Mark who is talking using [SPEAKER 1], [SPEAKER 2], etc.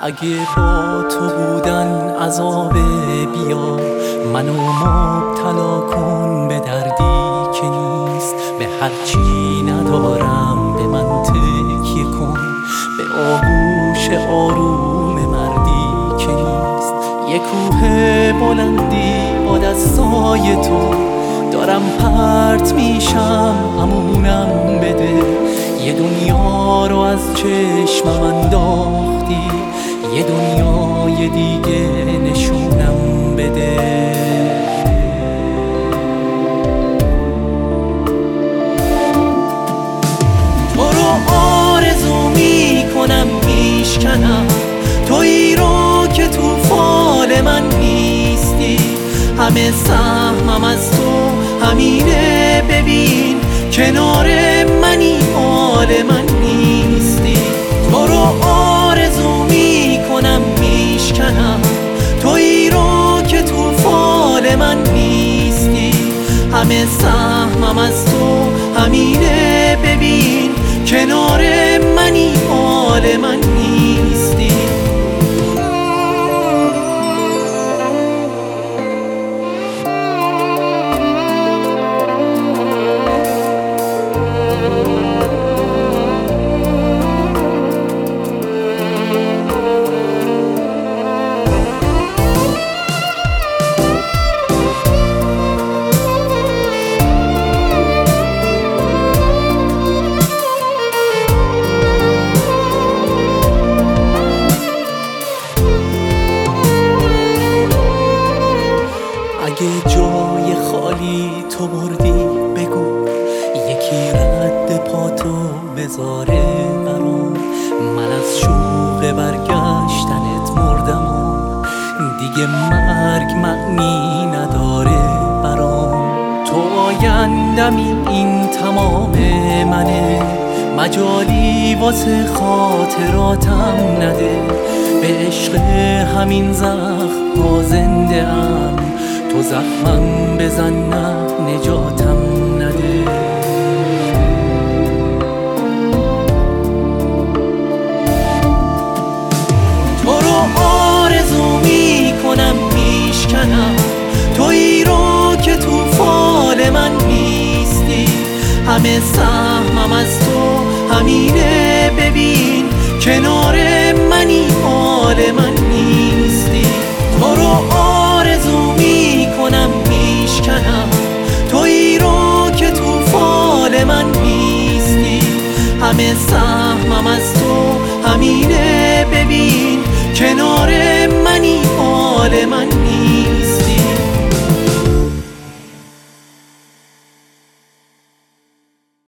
[SPEAKER 1] اگه با تو بودن عذاب بیا، منو مبتلا کن به دردی که نیست. به هرچی ندارم به من تکیه کن، به آغوش آروم مردی که نیست. یه کوه بلندی با دستای تو دارم پرت میشم، امونم بده. یه دنیا رو از چشمم انداختی، یه دنیای دیگه نشونم بده. تو رو آرزو میکنم میشکنم، تویی رو که تو فال من نیستی. همه سهمم از تو همینه، ببین کنار منی حال من نیستی. تو رو آرزو میکنم میشکنم، تویی رو که تو فال من نیستی. همه سهمم از تو همینه، ببین کنار منی حال من نیستی. اگه جای خالی تو بردی بگو، یکی رد پاتو بذاره برام. من از شوق برگشتنت مردم و دیگه مرگ معنی نداره برام. تو آیندمی این تمام منه، مجالی واسه خاطراتم نده. به عشق همین زخم ها زنده ام، تو زخمم بزن نه نجاتم نده. تو رو آرزو میکنم میشکنم، تویی رو که تو فال من نیستی. همه سهمم از تو همینه، ببین کنار منی حال من نیستی. تو رو آرزو میکنم میشکنم، تویی رو که تو فال من نیستی. همه سهمم از تو همینه، ببین کنار